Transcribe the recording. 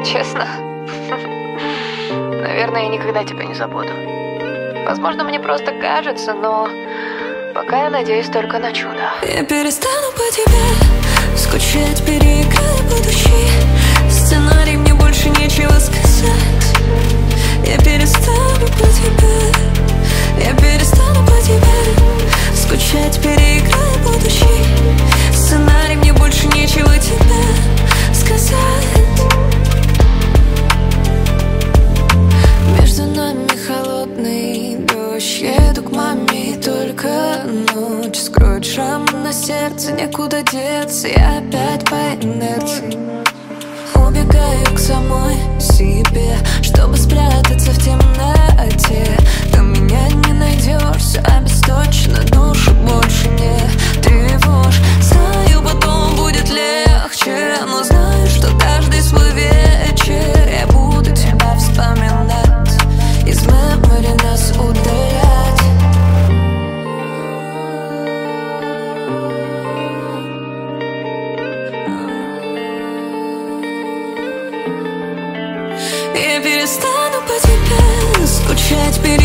Честно? Наверное, я никогда тебя не забуду. Возможно, мне просто кажется, но пока я надеюсь только на чудо. Я перестану по тебе скучать, переиграю будущий сценарий, мне больше нечего сказать. Я перестану по тебе, я перестану по тебе скучать, переиграю будущий сценарий, мне больше нечего тебе сказать. Между нами холодный дождь, еду к маме, только ночь скроет шрам на сердце, некуда деться, я опять по инерции убегаю к самой себе, чтобы спрятаться в темноте. Там меня не найдешь, все обесточено, душу больше не тревожь. Знаю, потом будет легче, но знаю, что каждый свой вечер я буду тебя вспоминать, из мемори нас удалять. Я перестану по тебе скучать,